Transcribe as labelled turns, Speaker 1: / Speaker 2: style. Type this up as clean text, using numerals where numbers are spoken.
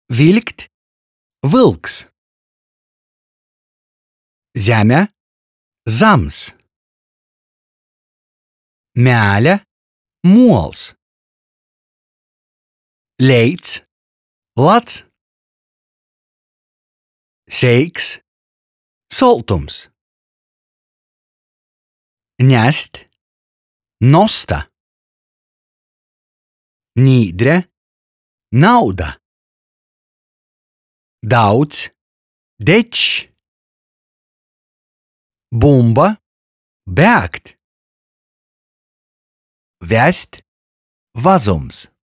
Speaker 1: Vilkt, vilks. Žemė, zams. Meilė, mols. Leids, lats. Seiks, soltums. Ņest, nosta. Nīdre, nauda. Daudz, dečs. Bumba, bēgt. Vest, vazums.